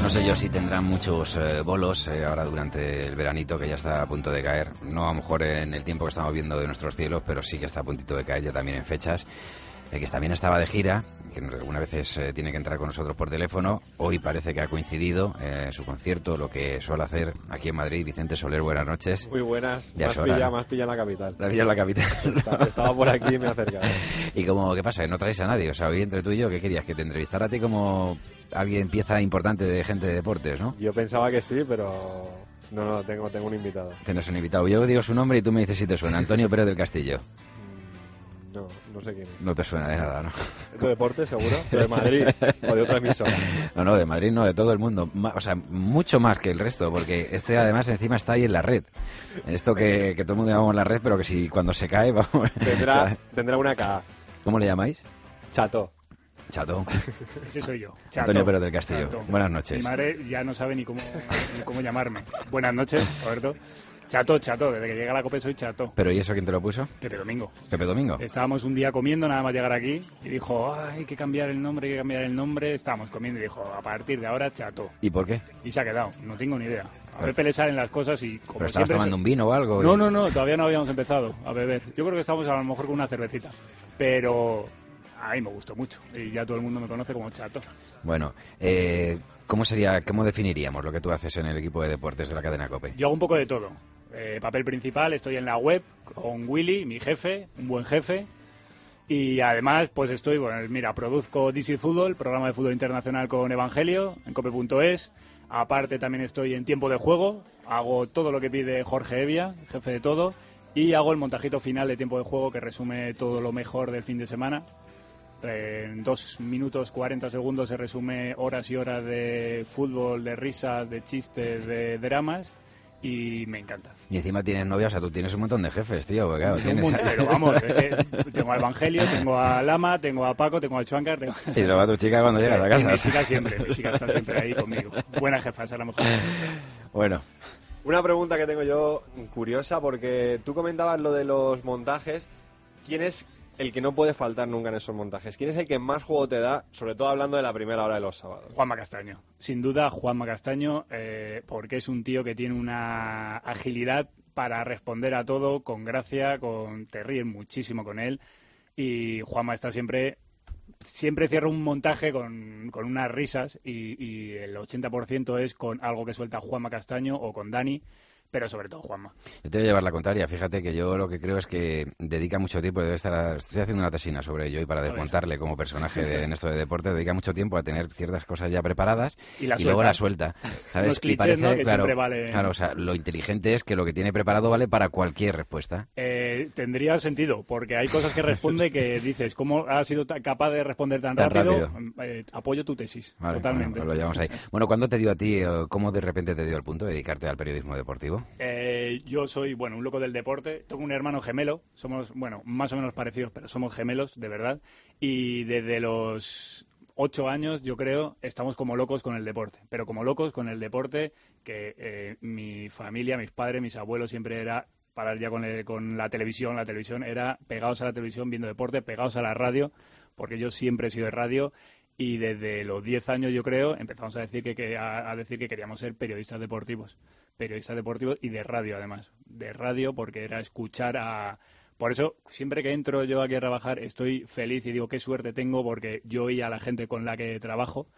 No sé yo si tendrán muchos bolos ahora durante el veranito, que ya está a punto de caer. No a lo mejor en el tiempo que estamos viendo de nuestros cielos, pero sí que está a puntito de caer ya también en fechas. Que también estaba de gira, que algunas veces tiene que entrar con nosotros por teléfono. Hoy parece que ha coincidido su concierto, lo que suele hacer aquí en Madrid. Vicente Soler, buenas noches. Muy buenas, ya más pilla en la capital. La pilla en la capital. Estaba por aquí y me he acercado. ¿Y cómo, qué pasa? ¿Que no traéis a nadie? O sea, hoy entre tú y yo, ¿qué querías? ¿Que te entrevistara a ti como alguien, pieza importante de gente de deportes, no? Yo pensaba que sí, pero no, tengo un invitado. Tienes un invitado. Yo digo su nombre y tú me dices si te suena. Antonio Pérez del Castillo. No sé quién es. No te suena de nada, ¿no? ¿Es de deporte, seguro? ¿De Madrid o de otra emisora? No, de Madrid no, de todo el mundo. O sea, mucho más que el resto, porque además encima está ahí en la red. Esto que todo el mundo llamamos la red, pero que si cuando se cae, vamos... Tendrá una K. ¿Cómo le llamáis? Chato. Chato. Ese soy yo. Chato. Antonio Pérez del Castillo. Chato. Buenas noches. Mi madre ya no sabe ni cómo llamarme. Buenas noches, Roberto. Chato, desde que llega a la COPE soy Chato. ¿Pero y eso quién te lo puso? Pepe Domingo. ¿Pepe Domingo? Estábamos un día comiendo, nada más llegar aquí, y dijo, hay que cambiar el nombre, Estábamos comiendo y dijo, a partir de ahora, Chato. ¿Y por qué? Y se ha quedado, no tengo ni idea. A Pepe le salen las cosas y como ¿Pero estabas tomando un vino o algo? No, todavía no habíamos empezado a beber. Yo creo que estamos a lo mejor con una cervecita. Pero a mí me gustó mucho y ya todo el mundo me conoce como Chato. Bueno, ¿cómo definiríamos lo que tú haces en el equipo de deportes de la cadena COPE? Yo hago un poco de todo. Papel principal, estoy en la web con Willy, mi jefe, un buen jefe. Y además, pues produzco DC Fútbol, programa de fútbol internacional con Evangelio, en cope.es. Aparte también estoy en Tiempo de Juego, hago todo lo que pide Jorge Evia, jefe de todo. Y hago el montajito final de Tiempo de Juego, que resume todo lo mejor del fin de semana. En 2 minutos 40 segundos se resume horas y horas de fútbol, de risas, de chistes, de dramas. Y me encanta. Y encima tienes novia, o sea, tú tienes un montón de jefes, tío. Porque, claro, Pero vamos, tengo a Evangelio, tengo a Lama, tengo a Paco, tengo a Chuancar. Y te lo va tu chica cuando llegas a casa. Mi chica está siempre ahí conmigo. Buena jefa, esa es la mejor. Bueno. Una pregunta que tengo yo curiosa, porque tú comentabas lo de los montajes. ¿Quién es el que no puede faltar nunca en esos montajes? ¿Quién es el que más juego te da, sobre todo hablando de la primera hora de los sábados? Juanma Castaño. Sin duda, Juanma Castaño, porque es un tío que tiene una agilidad para responder a todo, con gracia, te ríes muchísimo con él. Y Juanma está siempre cierra un montaje con unas risas y el 80% es con algo que suelta Juanma Castaño o con Dani. Pero sobre todo Juanma. Yo te voy a llevar la contraria. Fíjate que yo lo que creo es que dedica mucho tiempo, estoy haciendo una tesina sobre ello y para desmontarle como personaje en esto de deporte, dedica mucho tiempo a tener ciertas cosas ya preparadas y luego la suelta. ¿Sabes? Los clichés, ¿no? Que siempre vale... Claro, o sea, lo inteligente es que lo que tiene preparado vale para cualquier respuesta. Tendría sentido, porque hay cosas que responde que dices, ¿cómo has sido capaz de responder tan rápido? Apoyo tu tesis, vale, totalmente. Bueno, pues lo llevamos ahí. Bueno, ¿cuándo te dio a ti, cómo de repente te dio el punto de dedicarte al periodismo deportivo? Yo soy, un loco del deporte. Tengo un hermano gemelo. Somos, más o menos parecidos, pero somos gemelos, de verdad. Y desde los 8 años, yo creo, estamos como locos con el deporte. Pero como locos con el deporte, que mi familia, mis padres, mis abuelos, siempre era parar ya con la televisión. La televisión era pegados a la televisión, viendo deporte, pegados a la radio, porque yo siempre he sido de radio. Y desde los 10 años, yo creo, empezamos a decir que queríamos ser periodistas deportivos y de radio, además. De radio, porque era escuchar a... Por eso, siempre que entro yo aquí a trabajar, estoy feliz y digo qué suerte tengo, porque yo oí a la gente con la que trabajo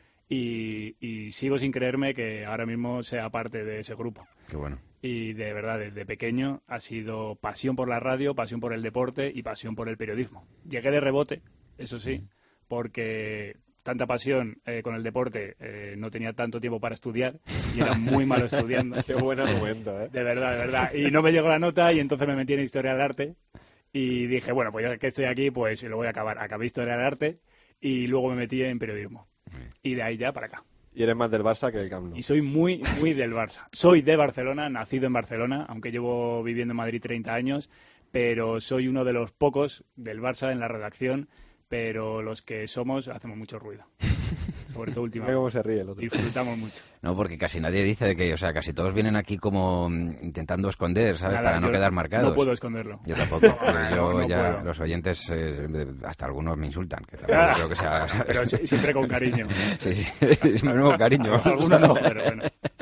y sigo sin creerme que ahora mismo sea parte de ese grupo. Qué bueno. Y de verdad, desde pequeño ha sido pasión por la radio, pasión por el deporte y pasión por el periodismo. Llegué de rebote, eso sí, porque tanta pasión con el deporte, no tenía tanto tiempo para estudiar y era muy malo estudiando. Qué buen argumento, ¿eh? De verdad. Y no me llegó la nota y entonces me metí en Historia del Arte y dije, bueno, pues ya que estoy aquí, pues lo voy a acabar. Acabé Historia del Arte y luego me metí en periodismo. Y de ahí ya para acá. Y eres más del Barça que del Camp Nou. Y soy muy, muy del Barça. Soy de Barcelona, nacido en Barcelona, aunque llevo viviendo en Madrid 30 años, pero soy uno de los pocos del Barça en la redacción, pero los que somos hacemos mucho ruido. sobre todo Mira últimamente. cómo se ríe el otro. Disfrutamos mucho. No, porque casi nadie dice de que, o sea, casi todos vienen aquí como intentando esconder, ¿sabes? Nada, Para no yo quedar marcados. No puedo esconderlo. Yo tampoco. Yo no ya, puedo. los oyentes, hasta algunos me insultan, que tampoco creo que sea... Pero siempre con cariño. Sí, sí, es menudo cariño. Algunos no, pero bueno.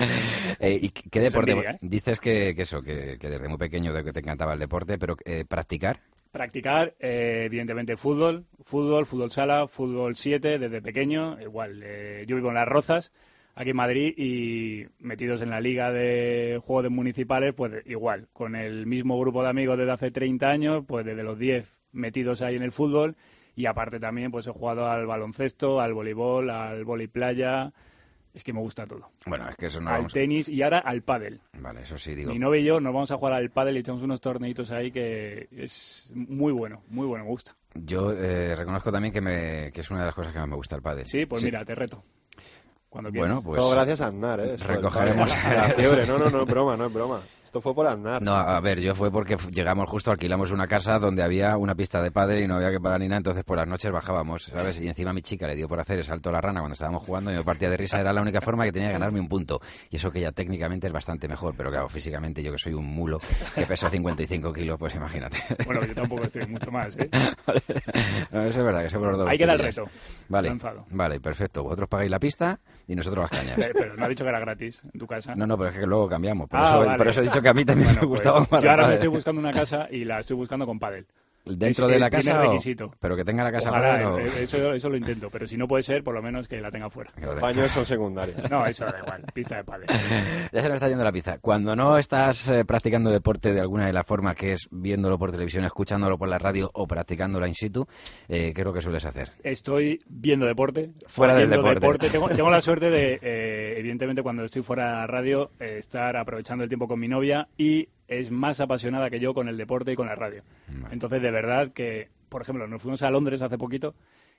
¿Y qué Eso es deporte? envidia, ¿eh? Dices que desde muy pequeño de que te encantaba el deporte, pero practicar. Practicar, evidentemente, fútbol, fútbol sala, fútbol 7, desde pequeño. Igual, yo vivo en Las Rozas, aquí en Madrid, y metidos en la liga de juegos de municipales, pues igual, con el mismo grupo de amigos desde hace 30 años, pues desde los 10 metidos ahí en el fútbol, y aparte también pues he jugado al baloncesto, al voleibol, al voliplaya. Es que me gusta todo. Bueno, es que eso no Al vamos... tenis y ahora al pádel. Vale, eso sí, digo... Mi novia y yo nos vamos a jugar al pádel y echamos unos torneitos ahí que es muy bueno, me gusta. Yo reconozco también que es una de las cosas que más me gusta el pádel. Sí, pues mira, te reto. Cuando quieras. Bueno, pues... Todo gracias a Aznar, ¿eh? Esto del recogeremos- pádel. La fiebre, no es broma, no es broma. Esto fue por Aznar. No, a ver, yo fue porque llegamos justo, alquilamos una casa donde había una pista de pádel y no había que pagar ni nada, entonces por las noches bajábamos, ¿sabes? Y encima mi chica le dio por hacer el salto a la rana cuando estábamos jugando y me partía de risa, era la única forma que tenía de ganarme un punto. Y eso que ya técnicamente es bastante mejor, pero claro, físicamente yo que soy un mulo que peso 55 kilos, pues imagínate. Bueno, yo tampoco estoy mucho más, ¿eh? No, eso es verdad, que somos los dos. Hay que dar el pillas. reto. Vale, Lanzado. vale, perfecto. Vosotros pagáis la pista y nosotros las cañas. Pero no ha dicho que era gratis en tu casa. No, pero es que luego cambiamos. Por, Vale. por eso he dicho que a mí también Bueno, me pues, gustaba más yo ahora el me pádel. estoy buscando una casa y la estoy buscando con pádel. ¿Dentro Es de el la primer casa? requisito. Pero que tenga la casa Ojalá, pádel o- eso lo intento, pero si no puede ser, por lo menos que la tenga fuera. que lo Los de- baños son secundarios. No, eso da igual, pista de pádel. Ya se nos está yendo la pizza. Cuando no estás practicando deporte de alguna de las formas, que es viéndolo por televisión, escuchándolo por la radio o practicándolo in situ, ¿qué es lo que sueles hacer? Estoy viendo deporte. Fuera del oyendo deporte. Tengo la suerte de, evidentemente, cuando estoy fuera de la radio, estar aprovechando el tiempo con mi novia y es más apasionada que yo con el deporte y con la radio. Vale. Entonces, de verdad que, por ejemplo, nos fuimos a Londres hace poquito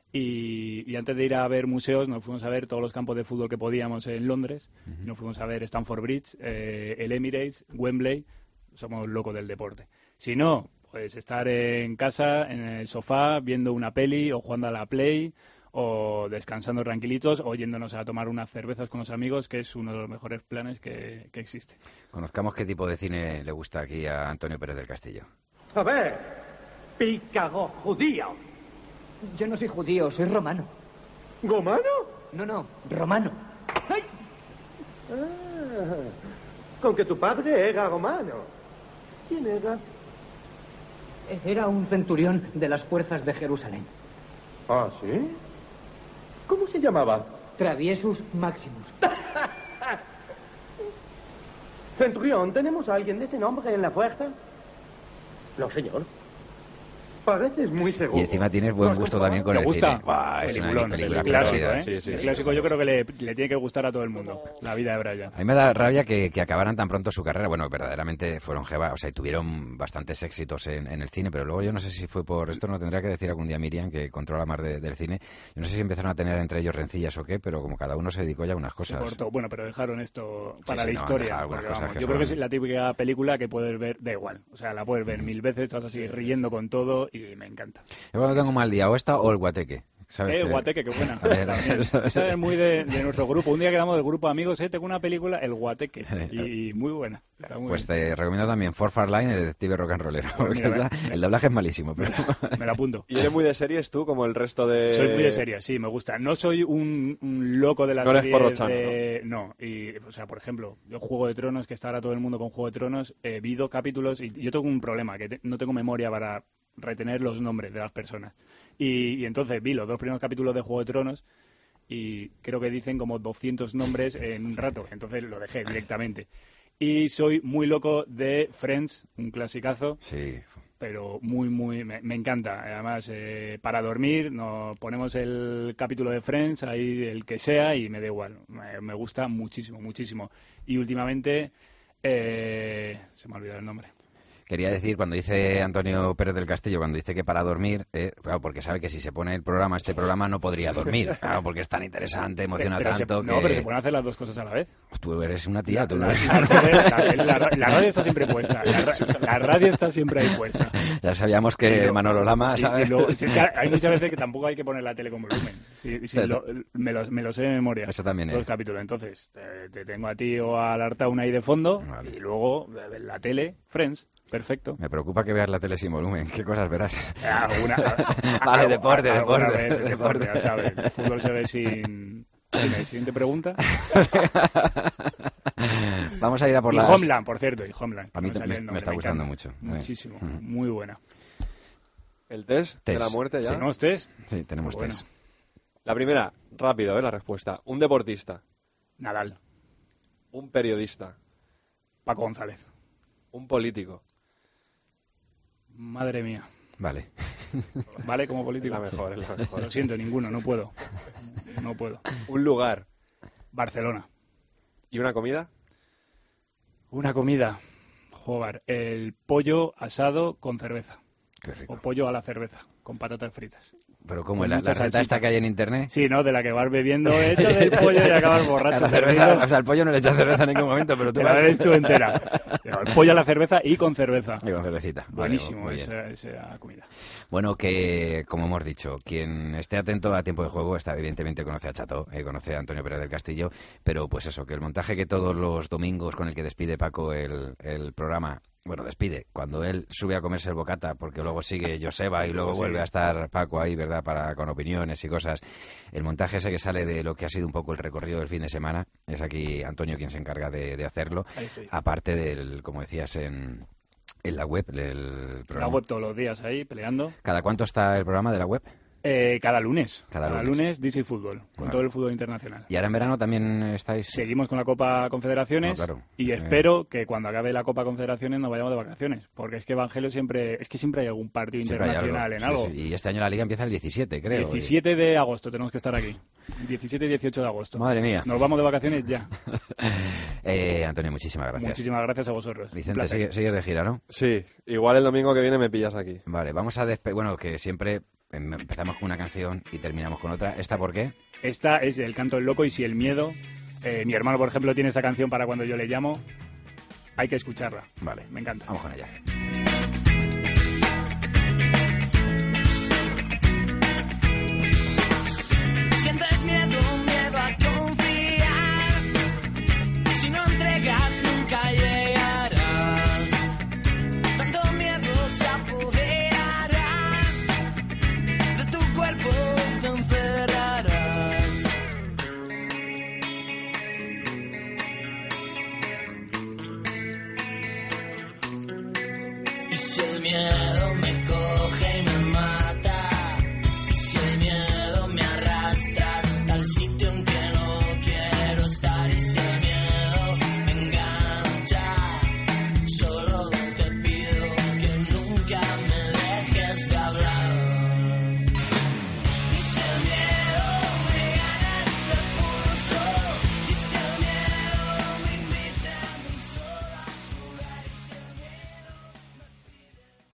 y antes de ir a ver museos nos fuimos a ver todos los campos de fútbol que podíamos en Londres. Nos fuimos a ver Stamford Bridge, el Emirates, Wembley. Somos locos del deporte. Si no, pues estar en casa, en el sofá, viendo una peli o jugando a la Play o descansando tranquilitos o yéndonos a tomar unas cervezas con los amigos, que es uno de los mejores planes que existe. Conozcamos qué tipo de cine le gusta aquí a Antonio Pérez del Castillo. A ver, pícaro judío. Yo no soy judío, soy romano. ¿Gomano? No, romano. ¡Ay! Con que tu padre era romano. ¿Quién era? Era un centurión de las fuerzas de Jerusalén. ¿Ah, sí? ¿Cómo se llamaba? Traviesus Maximus. Centurión, ¿tenemos a alguien de ese nombre en la fuerza? No, señor. Pareces muy seguro. Y encima tienes buen gusto también con ¿Te el gusta? cine. Buah, es una Peliculón, película el clásico, preciosa. ¿eh? Sí, sí, el sí, clásico sí. yo creo que le tiene que gustar a todo el mundo. La vida de Brian. A mí me da rabia que acabaran tan pronto su carrera. Bueno, verdaderamente fueron jeva, o sea, y tuvieron bastantes éxitos en el cine, pero luego yo no sé si fue por esto, no tendría que decir algún día Miriam, que controla más del cine. Yo no sé si empezaron a tener entre ellos rencillas o qué, pero como cada uno se dedicó ya a unas Se cosas. cortó. Bueno, pero dejaron esto para sí, la no, han historia. dejado algunas porque, cosas vamos, que yo creo que es son- la típica película que puedes ver, da igual. O sea, la puedes ver 1000 veces, estás así riendo con todo y me encanta. Yo cuando tengo un mal día, o esta o el guateque. ¿Sabes? Que- Guateque, qué buena. A ver, También. Esa es muy de nuestro grupo. Un día quedamos del grupo de amigos, tengo una película, El Guateque. Y muy buena. Está muy Pues bien. te recomiendo también For Far Line, el detective rock and rollero. Porque mira, el doblaje es malísimo, pero... Me la apunto. ¿Y eres muy de series tú, como el resto de...? Soy muy de serie, sí, me gusta. No soy un loco de las No eres series porrochano, No, y, o sea, por ejemplo, yo Juego de Tronos, que está ahora todo el mundo con Juego de Tronos, vi 2 capítulos y yo tengo un problema, que no tengo memoria para retener los nombres de las personas. Y entonces vi los 2 primeros capítulos de Juego de Tronos y creo que dicen como 200 nombres en un rato, entonces lo dejé directamente. Y soy muy loco de Friends, un clasicazo, Sí, pero me encanta. Además, para dormir nos ponemos el capítulo de Friends, ahí el que sea, y me da igual. Me gusta muchísimo, muchísimo. Y últimamente, se me ha olvidado el nombre. Quería decir, cuando dice Antonio Pérez del Castillo, cuando dice que para dormir, claro, porque sabe que si se pone este programa no podría dormir, claro, porque es tan interesante, emociona tanto que... No, pero se pueden hacer las dos cosas a la vez. Tú eres una tía, tú no eres... La radio está siempre puesta, la radio está siempre ahí puesta. Ya sabíamos que Manolo Lama, ¿sabes? Y luego, si es que hay muchas veces que tampoco hay que poner la tele con volumen. Me lo sé de memoria. Eso también todos es. Los capítulos. Entonces, te tengo a ti o al Artaun ahí de fondo, vale. Y luego la tele, Friends. Perfecto. Me preocupa que veas la tele sin volumen. ¿Qué cosas verás? Vale, deporte. Ya sabes, el fútbol se ve sin... Siguiente pregunta. Vamos a ir a por la... Homeland, por cierto. Homeland. A mí me está gustando mucho. Muchísimo. Muy buena. ¿El test de la muerte ya? ¿Tenemos test? Sí, tenemos bueno. test. La primera, rápido, la respuesta. Un deportista. Nadal. Un periodista. Paco González. Un político. Madre mía. Vale. Vale, como político. Es la mejor. Lo siento, ninguno, no puedo. Un lugar. Barcelona. ¿Y una comida? Una comida. Joder, el pollo asado con cerveza. Qué rico. O pollo a la cerveza, con patatas fritas. Pero ¿cómo? ¿La receta esta que hay en internet? Sí, ¿no? De la que vas bebiendo hecho del pollo y acabas borracho. O sea, el pollo no le echas cerveza en ningún momento, pero tú... Te la bebes tú entera. El pollo a la cerveza y con cerveza. Y con cervecita. Buenísimo vale, esa comida. Bueno, que como hemos dicho, quien esté atento a Tiempo de Juego evidentemente conoce a Chato, conoce a Antonio Pérez del Castillo, pero pues eso, que el montaje que todos los domingos con el que despide Paco el programa... Bueno, despide. Cuando él sube a comerse el bocata, porque luego sigue Joseba y luego vuelve a estar Paco ahí, ¿verdad?, con opiniones y cosas. El montaje ese que sale de lo que ha sido un poco el recorrido del fin de semana, es aquí Antonio quien se encarga de hacerlo. Aparte del, como decías, en la web, el programa. La web todos los días ahí, peleando. ¿Cada cuánto está el programa de la web? Cada lunes. Cada lunes DC Fútbol, con todo el fútbol internacional. ¿Y ahora en verano también estáis? Seguimos con la Copa Confederaciones y espero que cuando acabe la Copa Confederaciones nos vayamos de vacaciones, porque es que Evangelio siempre hay algún partido internacional en algo. Sí. Y este año la Liga empieza el 17, creo. 17 de agosto tenemos que estar aquí. 17 y 18 de agosto. Madre mía. Nos vamos de vacaciones ya. Antonio, muchísimas gracias. Muchísimas gracias a vosotros. Vicente, sigues de gira, ¿no? Sí, igual el domingo que viene me pillas aquí. Vale, vamos a bueno, que siempre empezamos con una canción y terminamos con otra. ¿Esta por qué? Esta es El Canto del Loco y Si el Miedo. Mi hermano, por ejemplo, tiene esa canción para cuando yo le llamo. Hay que escucharla. Vale, me encanta. Vamos con ella. Sientes miedo a confiar. Si no entregas nunca llegarás. Tanto miedo se apoderará de tu cuerpo, te encerrarás. Y si el miedo